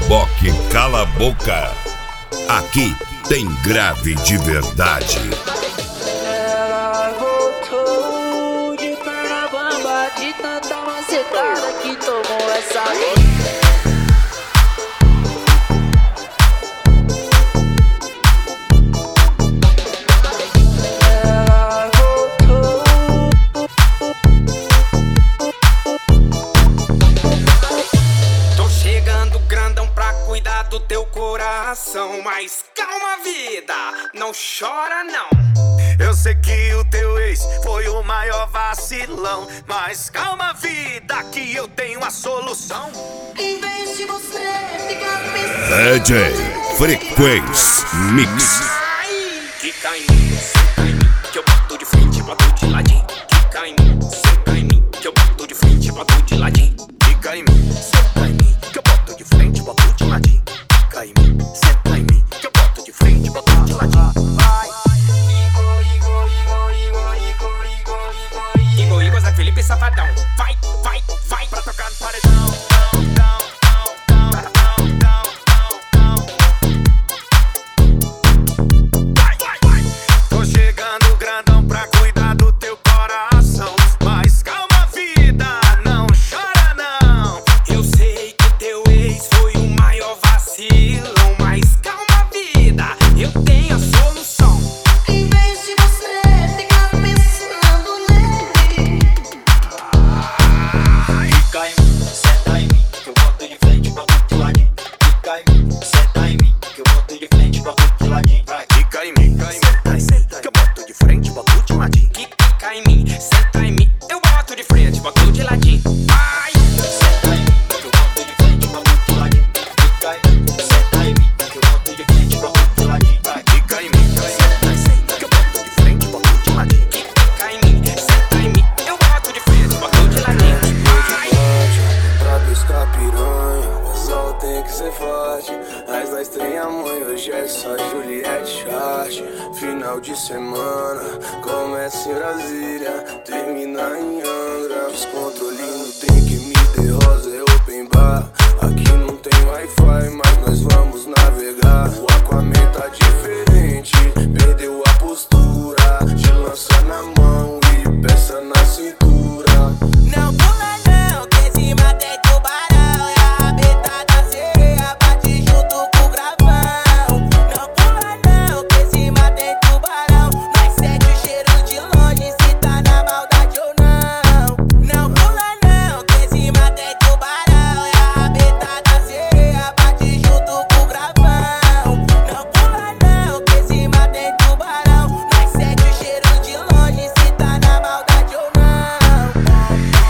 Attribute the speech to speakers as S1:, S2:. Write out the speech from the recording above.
S1: Boque Cala a Boca. Aqui tem grave de verdade.
S2: Ela voltou de perna bamba, de tanta macetada que tomou essa noite.
S3: Do teu coração, mas calma, vida, não chora não. Eu sei que o teu ex foi o maior vacilão, mas calma, vida, que eu tenho a solução.
S2: Em vez de você ficar pensando,
S1: DJ Frequência Mix.
S3: Fica em mim, senta em mim, que eu boto de frente, boto de ladinho. Fica em mim, senta em mim, que eu boto de frente, boto de ladinho. Fica em mim, senta em mim, que eu boto de frente, boto de ladinho. Fica em mim, senta em mim, que eu boto de frente, boto de ladinho. Igor, Zé Felipe Safadão. Vai, vai, vai pra tocar no paredão. Vai, vai, vai. Tô chegando grandão pra cuidar do teu coração, mas calma, vida, não chora não. Eu sei que teu ex foi o maior vacilão, mas calma, vida, eu tenho a solução.
S2: em vez de você ficar pensando nele.
S3: Fica em mim, senta em mim, que eu boto de frente, boto de ladinho. Fica em mim, senta em mim, que eu boto de frente, boto de ladinho. Fica em mim, senta, que eu boto de frente, boto de ladinho. Fica em mim, senta em mim, eu boto de frente, boto de ladinho. Vai! Senta em mim, que eu boto de frente, boto de ladinho. Fica em mim, senta em mim, que eu boto de frente, boto de ladinho. Fica em mim, senta, que eu boto de frente, boto de ladinho. Fica em mim, senta em mim, eu boto de frente, boto de ladinho. Vai!
S4: Pra pescar piranha, o sol tem que ser forte. Mas nós tem amanhã, hoje é só Juliette Chart. Final de semana, começa em Brasília, termina em Angra. Os controlinhos tem que me der rosa, é open bar. Aqui